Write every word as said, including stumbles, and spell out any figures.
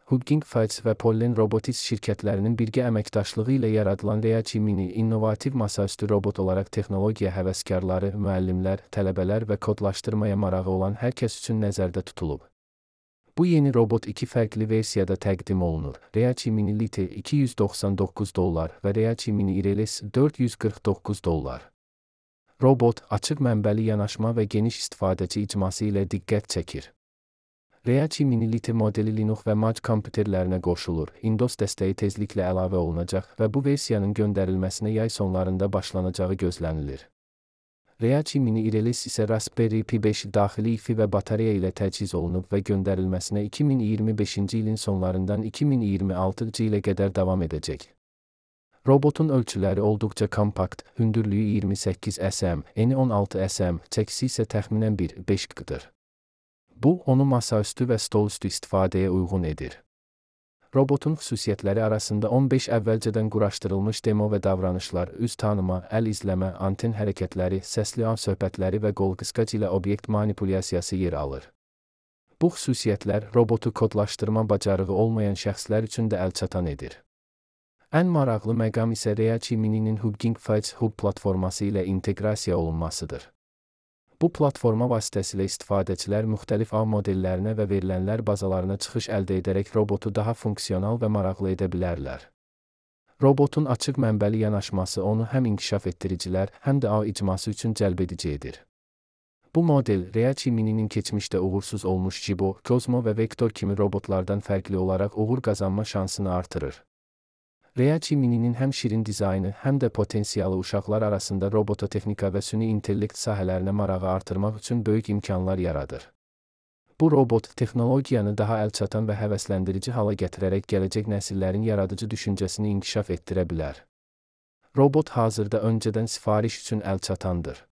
Hugging Face və Pollen Robotics şirkətlərinin birgə əməkdaşlığı ilə yaradılan Reachi Mini innovativ masaüstü robot olaraq texnologiya həvəskarları, müəllimlər, tələbələr və kodlaşdırmaya marağı olan hər kəs üçün nəzərdə tutulub. Bu yeni robot iki fərqli versiyada təqdim olunur. Reachi Mini Lite iki yüz doxsan doqquz dollar və Reachi Mini İrelis dörd yüz qırx doqquz dollar. Robot, açıq mənbəli yanaşma və geniş istifadəçi icması ilə diqqət çəkir. Reachi Mini Lite modeli Linux və Mac kompüterlərinə qoşulur. Windows dəstəyi tezliklə əlavə olunacaq və bu versiyanın göndərilməsinə yay sonlarında başlanacağı gözlənilir. Reachi Mini İrelis isə Raspberry Pi beş daxili İFI və batareya ilə təchiz olunub və göndərilməsinə iki min iyirmi beşinci ilin sonlarından iki min iyirmi altıncı ilə qədər davam edəcək. Robotun ölçüləri olduqca kompakt, hündürlüyü iyirmi səkkiz sm, eni on altı sm, çəkisi isə təxminən bir beş qdır. Bu, onu masaüstü və stolüstü istifadəyə uyğun edir. Robotun xüsusiyyətləri arasında on beş əvvəlcədən quraşdırılmış demo və davranışlar, üz tanıma, əl izləmə, anten hərəkətləri, səsli an söhbətləri və qol qısqac ilə obyekt manipulyasiyası yer alır. Bu xüsusiyyətlər robotu kodlaşdırma bacarığı olmayan şəxslər üçün də əlçatan edir. Ən maraqlı məqam isə Reachi Mini'nin Hugging Face Hub platforması ilə inteqrasiya olunmasıdır. Bu platforma vasitəsilə istifadəçilər müxtəlif ağ modellərinə və verilənlər bazalarına çıxış əldə edərək robotu daha funksional və maraqlı edə bilərlər. Robotun açıq mənbəli yanaşması onu həm inkişaf etdiricilər, həm də ağ icması üçün cəlbedici edir. Bu model, Reachi Mini'nin keçmişdə uğursuz olmuş Jibo, Cosmo və Vector kimi robotlardan fərqli olaraq uğur qazanma şansını artırır. Reachi Mini'nin həm şirin dizaynı, həm də potensialı uşaqlar arasında robototexnika və süni intellekt sahələrinə marağı artırmaq üçün böyük imkanlar yaradır. Bu robot, texnologiyanı daha əlçatan və həvəsləndirici hala gətirərək gələcək nəsillərin yaradıcı düşüncəsini inkişaf etdirə bilər. Robot hazırda öncədən sifariş üçün əlçatandır.